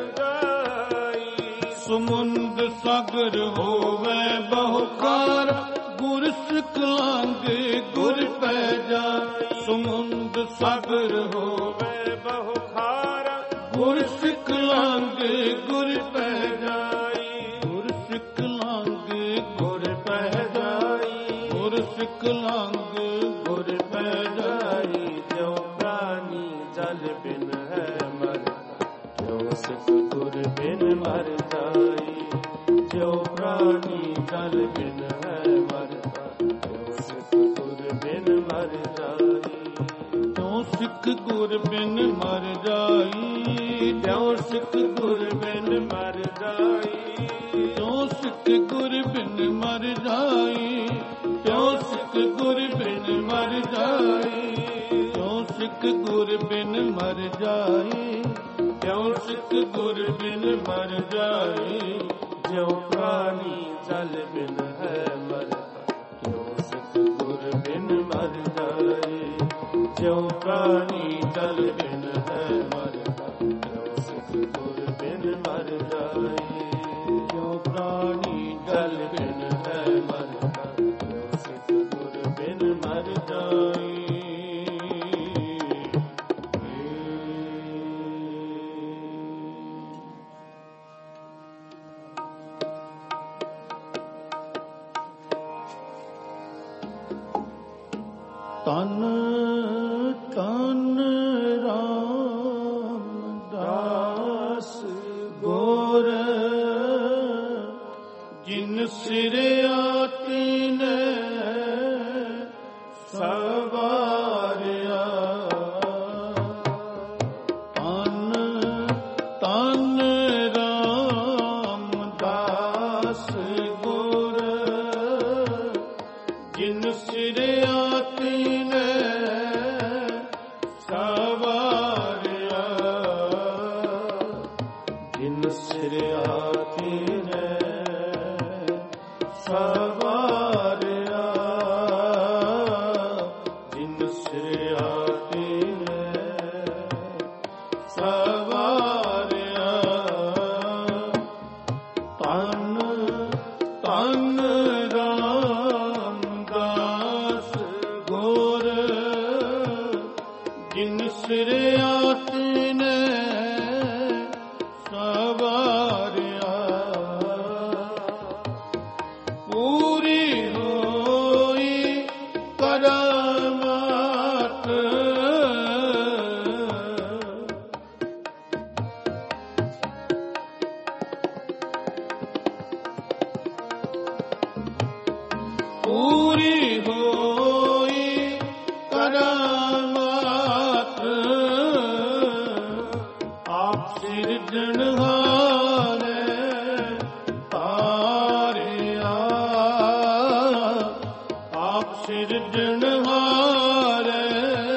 ਜਾਈ। ਸਮੁੰਦ ਸਾਗਰ ਹੋਵੇ ਬਹੁ ਖਾਰ ਗੁਰ ਸਿੱਖ ਲਾਂਗੇ ਗੁਰ ਪੈ ਜਾਈ। ਸਮੁੰਦ ਸਾਗਰ ਹੋਵੇ ਬਹੁ ਖਾਰ ਗੁਰ ਸਿੱਖ ਲਾਂਗੇ ਗੁਰ ਪੈ ਜਾਈ। ਗੁਰ ਸਿੱਖ ਲਾਂਗੇ ਗੁਰ ਪੈ ਜਾਈ। ਗੁਰ ਸਿੱਖ ਲਾਂਗੇ ਗੁਰ ਪੈ ਜਾਈ। ਜਿਉ ਪ੍ਰਾਨੀ ਜਲ ਬਿਨ ਹੈ ਮਰਦਾ ਤਿਉ ਸਿੱਖ ਗੁਰ ਬਿਨ ਮਰ ਜਾਈ। ਜਿਉ ਪ੍ਰਾਨੀ ਜਲ ਬਿਨ ਹੈ ਮਰਦਾ ਤਿਉ ਸਿੱਖ ਗੁਰ ਬਿਨ ਮਰ ਜਾਈ। ਤਿਉ ਸਿੱਖ ਗੁਰ ਬਿਨ ਮਰ ਜਾਈ। ਤਿਉ ਸਿੱਖ ਗੁਰ ਬਿਨ ਮਰ ਜਾਈ। ਤਿਉ ਸਿੱਖ ਗੁਰ ਬਿਨ ਮਰ ਜਾਈ। ਤਿਉ ਸਿੱਖ ਗੁਰ ਬਿਨ ਮਰ ਜਾਈ। ਤਿਉ ਸਿੱਖ ਗੁਰ ਬਿਨ ਮਰ ਜਾਈ। ਤਿਉ ਸਿੱਖ ਗੁਰ ਬਿਨ ਮਰ ਜਾਈ। ਜਿਉ ਪ੍ਰਾਨੀ ਜਲ ਬਿਨ ਹੈ ਮਰਦਾ ਤਿਉ ਸਿੱਖ ਗੁਰ ਬਿਨ ਮਰ ਜਾਈ। ਜਿਉ ਪ੍ਰਾਨੀ ਜਲ ਬਿਨ ਹੈ ਮਰਦਾ ਤਿਉ ਸਿੱਖ ਗੁਰ ਬਿਨ ਮਰ ਜਾਈ। ਜਿਉ ਪ੍ਰਾਨੀ ਜਲ ਬਿਨ ਹੈ ਮਰਦਾ ਤਿਉ ਸਿੱਖ ਗੁਰ ਬਿਨ ਮਰ ਜਾਈ। ਤਨ ਤਨ ਰਾਮਦਾਸ ਗੁਰ ਜਿਨ ਸਿਰਿਆ ਤੀਨੇ ਸਵਾਰਿਆ। ਤਨ ਤਨ ਦਾਸ ਗੁਰ ਜਿਨ ਸਿਰਿਆ ਤੀਨੇ ਸਵਾਰਿਆ, ਜਿਨ ਸਿਰਿਆ ਤੀਨੇ ਸਵਾਰਿਆ, ਜਿਨ ਸਿਰਿਆ ਤੀਨੇ ਸਵਾਰਿਆ। ਧੰਨ ਧੰਨ ਰਾਮਦਾਸ ਗੁਰ ਜਿਨ ਸਿਰਿਆ ਤੀਨੇ ਸਵਾਰਿਆ। ਪੂਰੀ ਹੋਈ ਕਰਾਮਾਤ ਪੂਰੀ ਹੋਈ ਕਰਾਮਾਤ ਆਪ ਸਿਰਜਣਹਾਰੇ ਤਾਰਿਆ, ਆਪ ਸਿਰਜਣਹਾਰੇ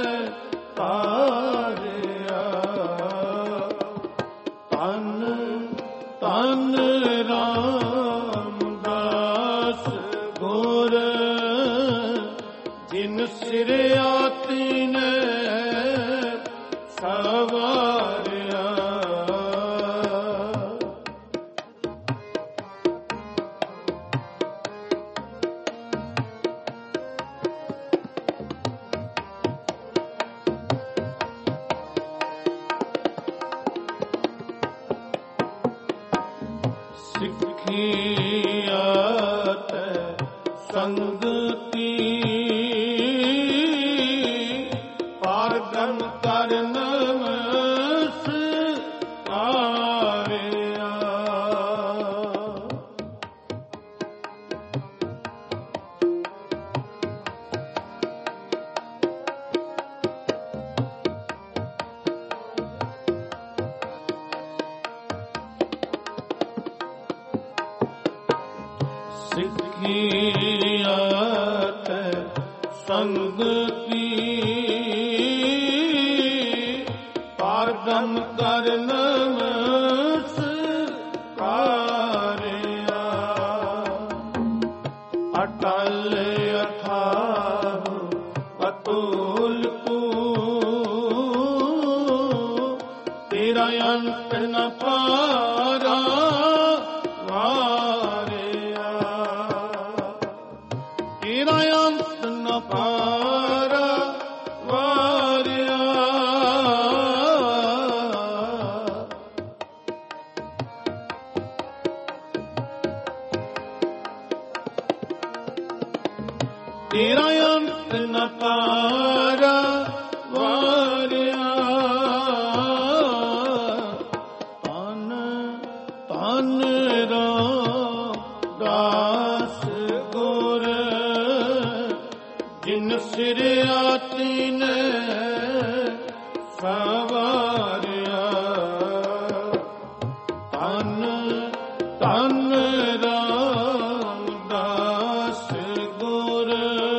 ਤਾਰਿਆ। ਧੰਨ ਧੰਨ ਰਾਮਦਾਸ ਗੁਰ ਜਿਨ ਸਿਰਿਆ ਤੀਨੇ ਸਵਾਰਿਆ। ਸਿੱਖਿਆਤ ਸੰਗਤੀ ਪਾਰਗਮ ਕਰਨ ਮਸਕਾਰਿਆ। ਸਿੱਖਿਆਤ ਸੰਗਤੀ ਪਾਰਗਮ ਕਰਨ ਮਸਕਾਰਿਆ। ਅਟਲ ਅਥਾਹ ਅਤੁਲ ਕੂ ਤੇਰਾ ਅੰਤ ਨ ਪਾਰਾ ਵਾਰਿਆ, ਤੇਰਾ ਅੰਤ ਨ ਪਾਰਾ ਵਾਰਿਆ। ਤੇਰਾ ਅੰਤ ਨ ਪਾਰਾ ਵਾਰਿਆ। ਧੰਨ ਧੰਨ ਰਾਮਦਾਸ ਗੁਰ ਜਿਨ ਸਿਰਿਆ ਤੀਨੇ ਸਵਾਰਿਆ। ਧੰਨ ਧੰਨ ਰਾਮਦਾਸ ਗੁਰ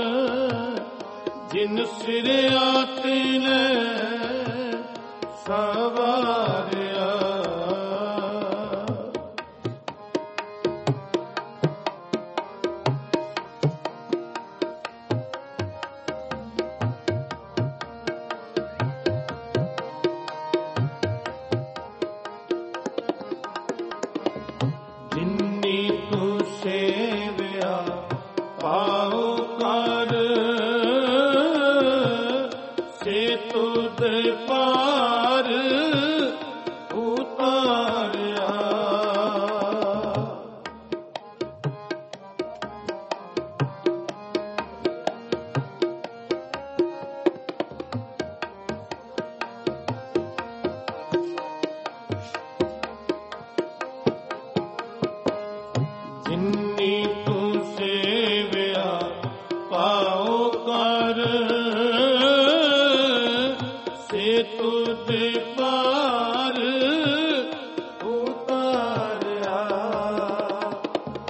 ਜਿਨ ਸਿਰਿਆ ਤੀਨੇ ਸਵਾਰਿਆ। ਜਿਨੀ ਤੂੰ ਸੇਵਿਆ ਪਾਉ ਕਰ ਸੇ ਤੁਧ ਪਾਰ ਉਤਾਰਿਆ। ਜਿਨੀ ਤੂੰ ਸੇਵਿਆ ਪਾਉ ਕਰ ਸੇ ਤੁਧ ਪਾਰ ਉਤਾਰਿਆ।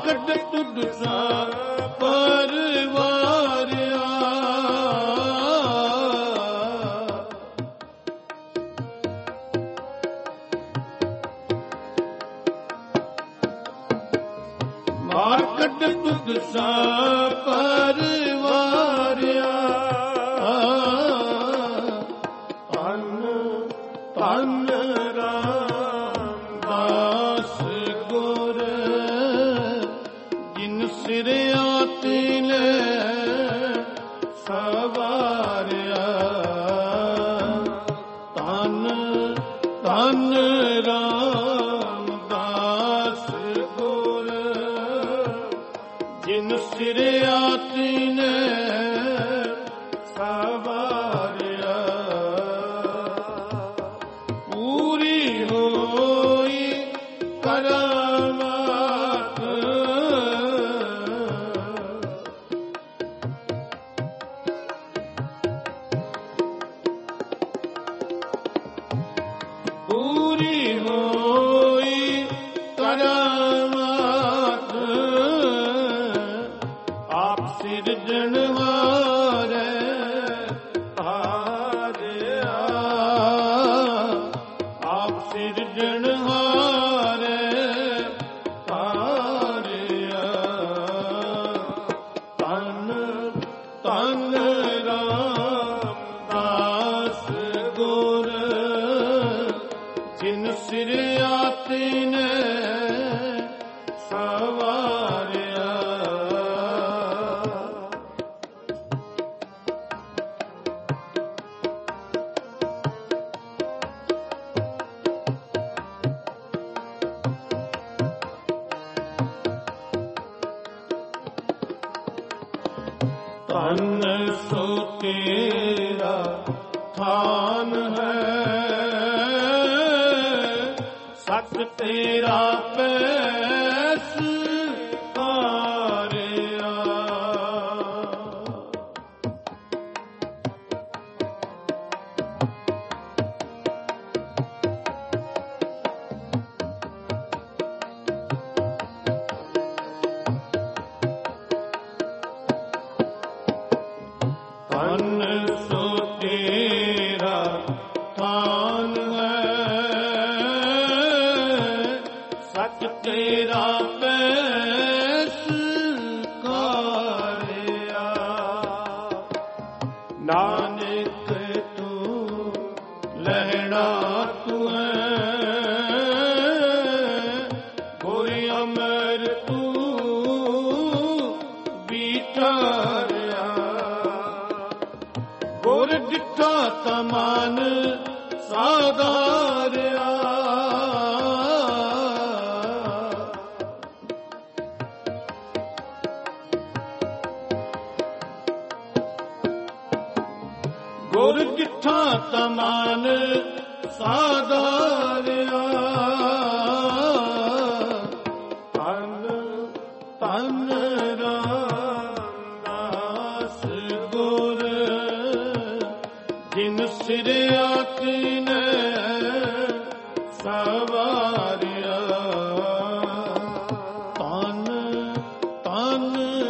ਕੱਢ ਤੁਧ ਸਾ ਪਰਵਾਰਿਆ ਮਾਰ ਕੱਢ ਤੁਧ ਸਾ ਪਰਵਾਰਿਆ ਧੰਨ ਧੰਨ ਰਾਮਦਾਸ ਗੁਰ ਜਿਨ ਸਿਰਿਆ ਤਿਨੇ ਸਵਾਰਿਆ ਧੰਨ ਧੰਨ ਰਾਮਦਾਸ ਗੁਰ ਜਿਨ ਸਿਰਿਆ ਤਿਨੇ ਸਵਾਰਿਆ ਪੂਰੀ ਹੋਈ ਕਰਾਮਾਤ ਪੂਰੀ ਹੋਈ ਕਰਾਮਾਤ ਆਪ ਸਿਰਜਣਹਾਰੇ ਹਾਰਿਆ ਆਪ ਸਿਰਜਣਹਾਰੇ ਹਾਰਿਆ ਧੰਨ ਧੰਨ ਰਾਮਦਾਸ ਗੁਰ ਜਿਨ ਸਿਰਿਆ ਤਿਨੇ ਸਵਾਰਿਆ ਧੰਨ ਸੋ ਤੇਰਾ ਥਾਨ ਹੈ ਸਤ ਤੇਰਾ ਪੈਸ ਹਾਰਿਆ ਧੰਨ ਸੋ ਤੇਰਾ ਥਾਨ ਸਚ ਤੇਰਾ ਪੈਸ ਕਾਰਿਆ ਨਾਨਕ ਤੂੰ ਲਹਿਣਾ ਤੂੰ ਹੈ ਗੁਰ ਅਮਰ ਤੂੰ ਵਿਚਾਰਿਆ ਗੁਰ ਡਿਠਾ ਤਮਨ ਸਾਧਾਰਿਆ ਗੁਰ ਡਿਠਾ ਤਮਨ ਸਾਧਾਰਿਆ ਧੰਨ ਧੰਨ ਰਾਮਦਾਸ ਗੁਰ ਜਿਨ ਸਿਰਿਆ ਤਿਨੇ ਸਵਾਰਿਆ ਧੰਨ ਧੰਨ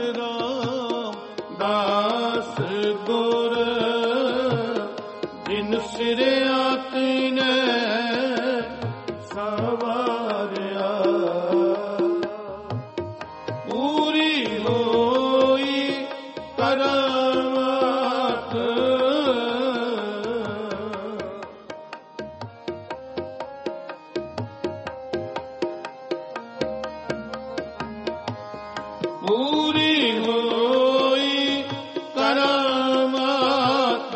ਰਾਮਦਾਸ ਗੁਰ ਜਿਨ ਸਿਰਿਆ ਤਿਨੇ ਸਵਾਰਿਆ ਪੂਰੀ ਹੋਈ ਕਰਾਮਾਤ ਪੂਰੀ ਹੋਈ ਕਰਾਮਾਤ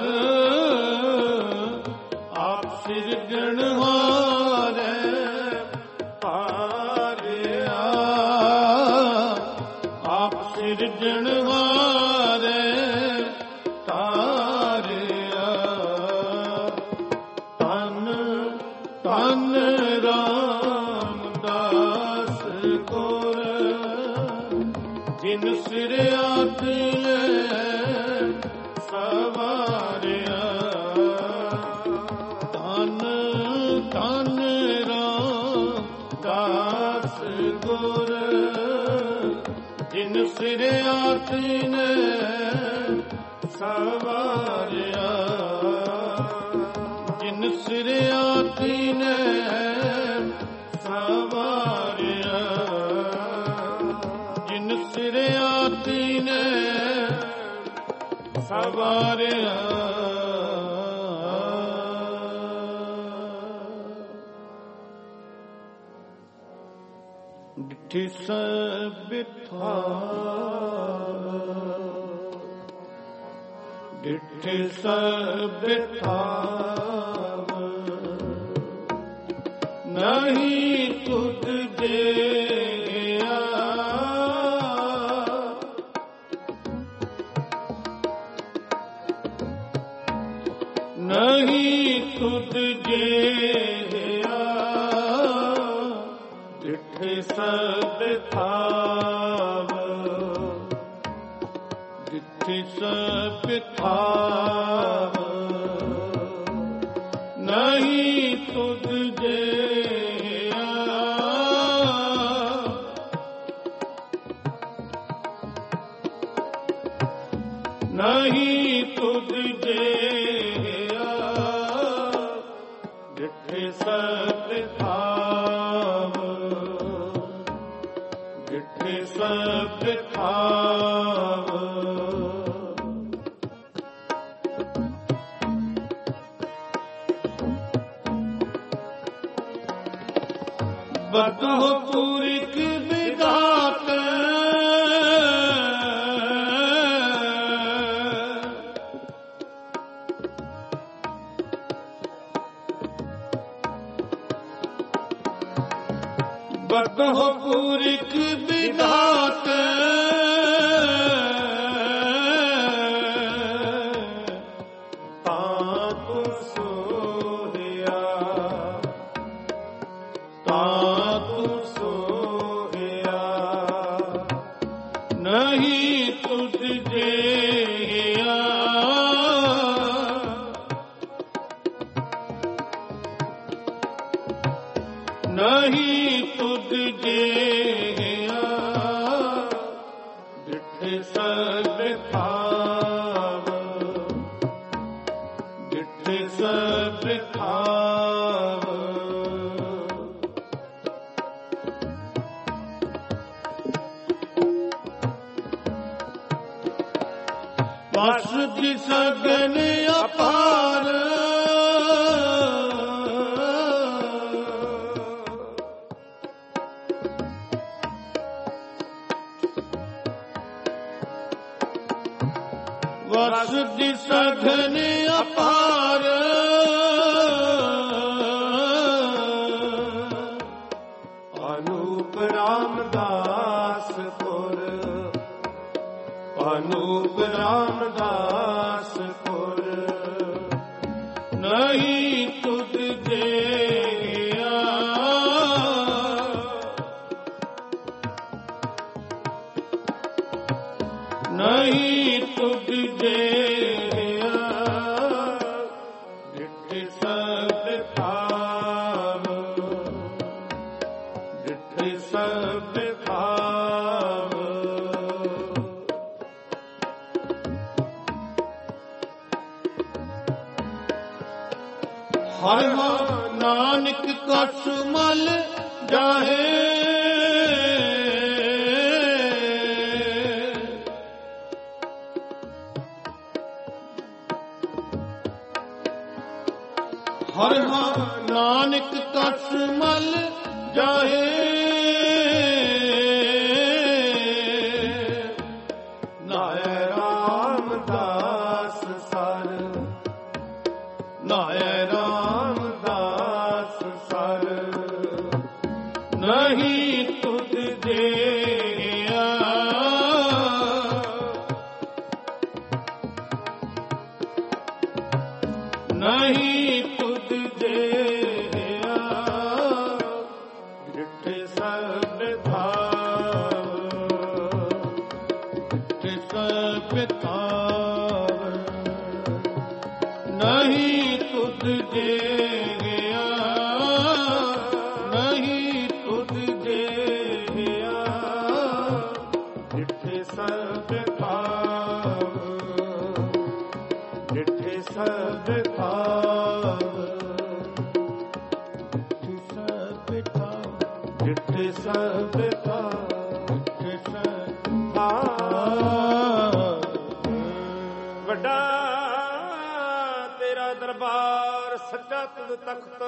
ਆਪ ਸਿਰਜਣਹਾਰੇ ਹਾਰਿਆ ਆਪ ਸਿਰਜਣਹਾਰੇ ਹਾਰਿਆ ਧੰਨ ਧੰਨ ਰਾਮਦਾਸ ਗੁਰ ਜਿਨ ਸਿਰਿਆ ਤਿਨੇ ਸਵਾਰਿਆ ਧੰਨ ਧੰਨ ਰਾਮਦਾਸ ਗੁਰ ਜਿਨ ਸਿਰਿਆ ਤੀਨੇ ਸਵਾਰਿਆ, ਜਿਨ ਸਿਰਿਆ ਤੀਨੇ ਸਵਾਰਿਆ, ਜਿਨ ਸਿਰਿਆ ਤੀਨੇ ਸਵਾਰਿਆ। ਡਿਠੀ ਸਭ ਬਿਠਾ, ਡਿਠੀ ਸਭ ਬਿਠਾਵ, ਨਹੀਂ ਤੁਧ ਜਿਆ, ਨਹੀਂ ਤੁਧ ਜਿਆ, ਡਿਠੀ ਸਭ ਬਿਠਾਵ, ਡਿਠੀ ਸਭ ਬਿਠਾਵ, ਨਹੀਂ ਤੁਧ ਜਿਆ, ਨਹੀਂ ਤੁਧ ਜਿਆ, ਡਿਠੀ ਸਭ ਬਿਠਾਵ, ਡਿਠੀ ਸਭ ਬਿਠਾਵ। ਬਤਹੁ ਪੂਰਿਕ ਵਿਧਾਤ, ਬਤਹੁ ਪੂਰਿਕ ਵਿਧਾਤ, ਤਾਂ ਤੁ ਸੋਹਿਆ, ਤਾਂ ਤੁ ਸੋਹਿਆ, ਨਹੀਂ ਤੁਧ ਜਿਆ, ਨਹੀਂ ਤੁਧ ਜਿਆ, ਡਿਠੀ ਸਭ ਬਿਠਾਵ, ਡਿਠੀ ਸਭ ਬਿਠਾਵ। ਬਸ ਦੀ ਸਗਨ ਅਪਾਰ, ਵਸ ਦੀ ਸਗਨ ਅਪਾਰ, ਅਨੂਪ ਰਾਮਦਾਸ ਪੁਰ, ਅਨੂਪ ਰਾਮਦਾਸ ਪੁਰ, ਨਹੀਂ ਤੁਧ ਜਿਆ, ਨਹੀਂ ਤੁਧ ਜਿਆ, ਡਿਠੀ ਸਭ ਬਿਠਾਵ, ਡਿਠੀ ਸਭ ਬਿਠਾਵ। ਹਰਿ ਨਾਨਕ ਕਛ ਮਲ ਜਾਹੇ, ਹਰਿ ਨਾਨਕ ਕਛ ਮਲ ਜਾਹੇ, ਨਾਇ ਰਾਮਦਾਸ ਸਰ, ਨਾਇ ਰਾਮਦਾਸ ਸਰ, ਨਹੀਂ ਤੁਧ ਜਿਆ, ਨਹੀਂ ਤੁਧ ਜਿਆ, ਡਿਠੀ ਸਭ ਬਿਠਾਵ, ਡਿਠੀ ਸਭ ਬਿਠਾਵ, ਨਹੀਂ ਤੁਧ ਜਿਆ, ਨਹੀਂ ਤੁਧ ਜਿਆ, ਸਦਾ ਤੁਧ ਤਖਤ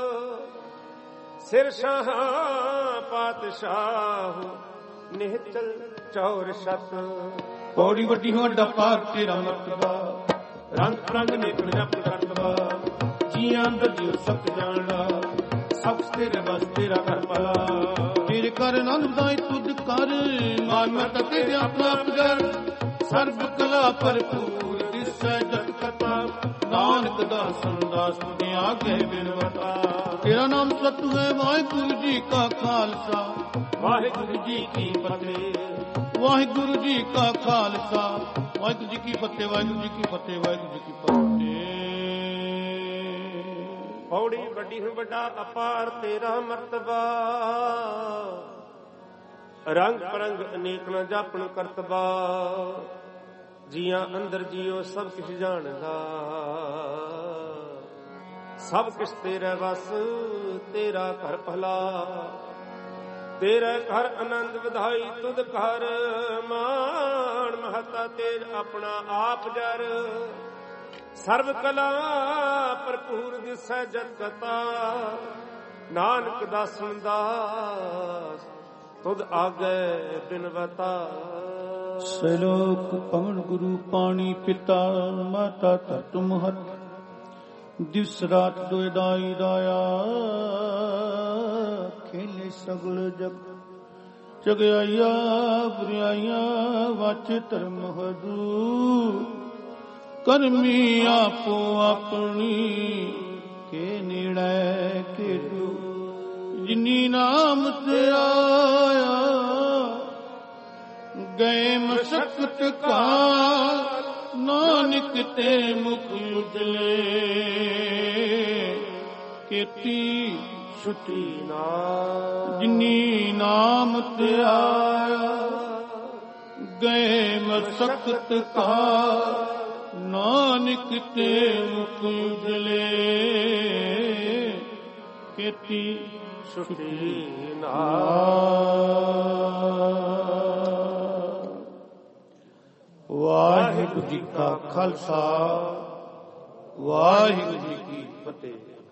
ਸਿਰ ਸ਼ਾਹ ਪਾਤਸ਼ਾਹ ਨਿਹਚਲ ਚੌਰ ਸ਼ਤ ਪੌੜੀ ਵੱਡੀ ਹੋ ਵੱਡਾ ਪਾਰ ਤੇਰਾ ਮਰਤਬਾ ਰੰਗ ਰੰਗ ਨੇ ਜਪ ਕਰਤਬਾ ਜੀਆਂ ਅੰਦਰ ਜਿਉ ਸਤ ਜਾਣਦਾ ਸਭ ਤੇਰੇ ਬਸ ਤੇਰਾ ਘਰ ਭਲਾ ਤੇਰੇ ਕਰ ਆਨੰਦ ਵਧਾਈ ਤੁਧ ਕਰ ਮਾਨਤ ਤੇ ਆਪਣਾ ਪਗਰ ਸਰਬ ਕਲਾ ਭਰਪੂਰ ਦਿਸੈ ਜਗ ਕਤਾ ਨਾਨਕ ਦਾਸਨ ਦਾਸ ਤੇ ਆਗੇ ਬਿਨਵਤਾ ਤੇਰਾ ਨਾਮ ਸਤਿ ਹੈ ਵਾਹਿਗੁਰੂ ਜੀ ਕਾ ਖਾਲਸਾ ਵਾਹਿਗੁਰੂ ਜੀ ਕੀ ਫਤਿਹ ਵਾਹਿਗੁਰੂ ਜੀ ਕਾ ਖਾਲਸਾ ਵਾਹਿਗੁਰੂ ਜੀ ਕੀ ਫਤਿਹ ਵਾਹਿਗੁਰੂ ਜੀ ਕੀ ਫਤਿਹ ਵਾਹਿਗੁਰੂ ਜੀ ਕੀ ਫਤਿਹ ਪੌੜੀ ਵੱਡੀ ਹੁਣ ਵੱਡਾ ਅਪਾਰ ਤੇਰਾ ਮਰਤਬਾ ਰੰਗ ਪਰੰਗ ਅਨੇਕ ਨ ਜਾਪਣ ਕਰਤਬਾ ਜੀਆਂ ਅੰਦਰ ਜੀਓ ਸਭ ਕੁਛ ਜਾਣਦਾ ਸਭ ਕੁਛ ਤੇਰਾ ਵਸ ਤੇਰਾ ਘਰ ਭਲਾ ਤੇਰਾ ਘਰ ਆਨੰਦ ਵਧਾਈ ਤੁਧ ਘਰ ਮਾਣ ਮਹਤਾ ਤੇਜ ਆਪਣਾ ਆਪ ਜਰ ਸਰਬ ਕਲਾ ਭਰਪੂਰ ਦਿਸੈ ਜਗ ਕਤਾ ਨਾਨਕ ਦਾਸਨ ਦਾਸ ਤੁਧ ਆਗੇ ਬਿਨਵਤਾ ਸਲੋਕ ਪਵਨ ਗੁਰੂ ਪਾਣੀ ਪਿਤਾ ਮਾਤਾ ਧਰਤ ਮਹਤ ਦਿਵਸ ਰਾਤ ਦੋਇ ਦਾਈ ਦਾਇਆ ਖੇਲੇ ਸਗਲ ਜਗ ਜਗਿਆਈਆ ਬੁਰਿਆਈਆਂ ਵਾਚ ਧਰਮ ਹਦੂ ਕਰਮੀ ਆਪੋ ਆਪਣੀ ਕੇ ਨੇੜੇ ਖੇਡੂ ਜਿਨੀ ਨਾਮ ਤੇ ਆਇਆ ਗਏ ਮਸਕਤ ਕਾ ਨਾਨਕ ਤੇ ਮੁਖ ਉਜਲੇ ਕੀਤੀ ਛੁਟੀ ਨਾ ਜਿਨੀ ਨਾਮ ਤੇ ਆਇਆ ਗਏ ਮਸਕਤ ਕਾ ਨਾਨਕ ਤੇ ਮੁਖ ਉਜਲੇ ਕੀਤੀ ਛੁਟੀ ਨਾ ਵਾਹਿਗੁਰੂ ਜੀ ਕਾ ਖਾਲਸਾ ਵਾਹਿਗੁਰੂ ਜੀ ਕੀ ਫਤਿਹ।